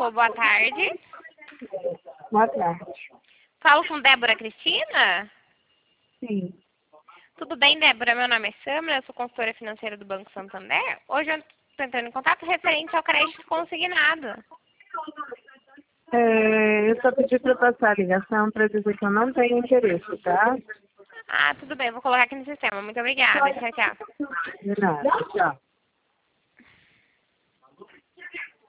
Alô, boa tarde. Boa tarde. Falo com Débora Cristina? Sim. Tudo bem, Débora? Meu nome é Samra, eu sou consultora financeira do Banco Santander. Hoje eu estou entrando em contato referente ao crédito consignado. Eu só pedi para passar a ligação para dizer que eu não tenho interesse, tá? Ah, tudo bem, vou colocar aqui no sistema. Muito obrigada. Tchau, tchau. De nada. Tchau.